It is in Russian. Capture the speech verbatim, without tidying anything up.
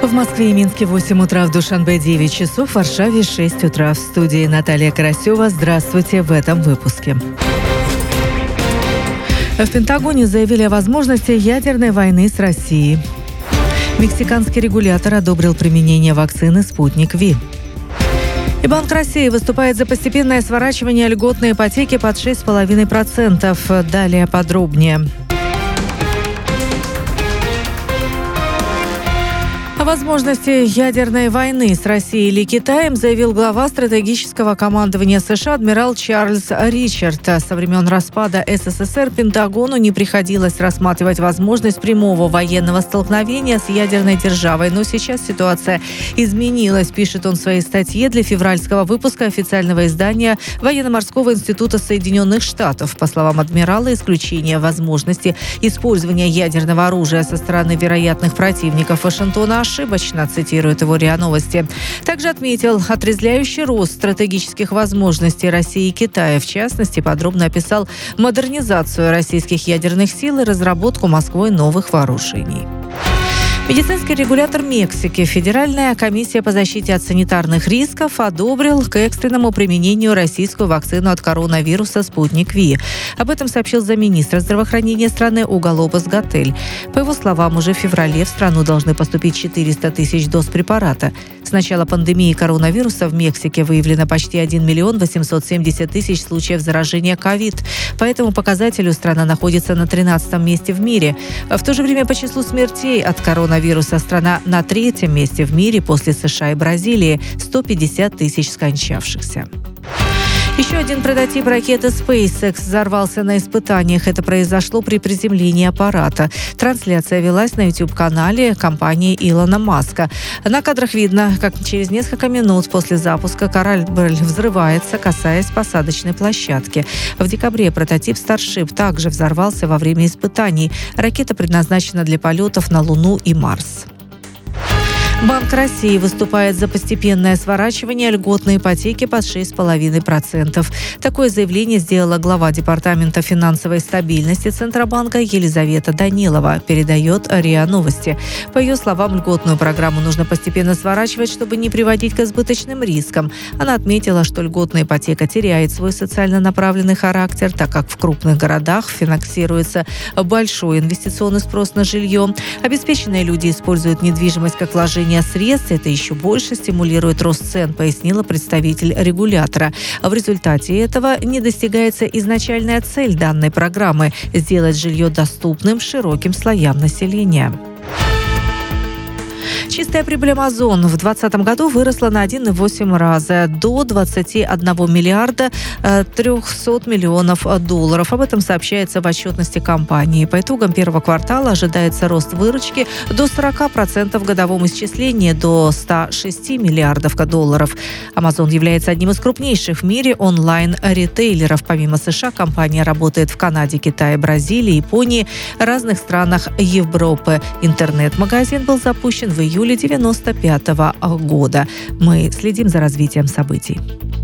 В Москве и Минске восемь утра, в Душанбе девять часов, в Варшаве шесть утра. В студии Наталья Карасева. Здравствуйте в этом выпуске. В Пентагоне заявили о возможности ядерной войны с Россией. Мексиканский регулятор одобрил применение вакцины «Спутник Ви». И Банк России выступает за постепенное сворачивание льготной ипотеки под шесть целых пять десятых процента. Далее подробнее. О возможности ядерной войны с Россией или Китаем заявил глава стратегического командования США адмирал Чарльз Ричард. Со времен распада СССР Пентагону не приходилось рассматривать возможность прямого военного столкновения с ядерной державой. Но сейчас ситуация изменилась, пишет он в своей статье для февральского выпуска официального издания Военно-морского института Соединенных Штатов. По словам адмирала, исключение возможности использования ядерного оружия со стороны вероятных противников Вашингтона ошибочно, цитирует его РИА Новости. Также отметил отрезвляющий рост стратегических возможностей России и Китая. В частности, подробно описал модернизацию российских ядерных сил и разработку Москвой новых вооружений. Медицинский регулятор Мексики, Федеральная комиссия по защите от санитарных рисков, одобрил к экстренному применению российскую вакцину от коронавируса «Спутник Ви». Об этом сообщил замминистра здравоохранения страны Уго Лопес-Гатель. По его словам, уже в феврале в страну должны поступить четыреста тысяч доз препарата. С начала пандемии коронавируса в Мексике выявлено почти один миллион восемьсот семьдесят тысяч случаев заражения ковид. По этому показателю страна находится на тринадцатом месте в мире. В то же время по числу смертей от коронавируса Вируса страна на третьем месте в мире после США и Бразилии – сто пятьдесят тысяч скончавшихся. Еще один прототип ракеты SpaceX взорвался на испытаниях. Это произошло при приземлении аппарата. Трансляция велась на YouTube-канале компании Илона Маска. На кадрах видно, как через несколько минут после запуска корабль взрывается, касаясь посадочной площадки. В декабре прототип Starship также взорвался во время испытаний. Ракета предназначена для полетов на Луну и Марс. Банк России выступает за постепенное сворачивание льготной ипотеки под шесть целых пять десятых процента. Такое заявление сделала глава Департамента финансовой стабильности Центробанка Елизавета Данилова, передает РИА Новости. По ее словам, льготную программу нужно постепенно сворачивать, чтобы не приводить к избыточным рискам. Она отметила, что льготная ипотека теряет свой социально направленный характер, так как в крупных городах финансируется большой инвестиционный спрос на жилье. Обеспеченные люди используют недвижимость как вложение средств. Это еще больше стимулирует рост цен, пояснила представитель регулятора. В результате этого не достигается изначальная цель данной программы – сделать жилье доступным широким слоям населения. Чистая прибыль Amazon в две тысячи двадцатом году выросла на один целых восемь десятых раза до двадцати одного миллиарда трехсот миллионов долларов. Об этом сообщается в отчетности компании. По итогам первого квартала ожидается рост выручки до сорока процентов в годовом исчислении до ста шести миллиардов долларов. Amazon является одним из крупнейших в мире онлайн-ритейлеров. Помимо США, компания работает в Канаде, Китае, Бразилии, Японии, разных странах Европы. Интернет-магазин был запущен в июле девяносто пятого года. Мы следим за развитием событий.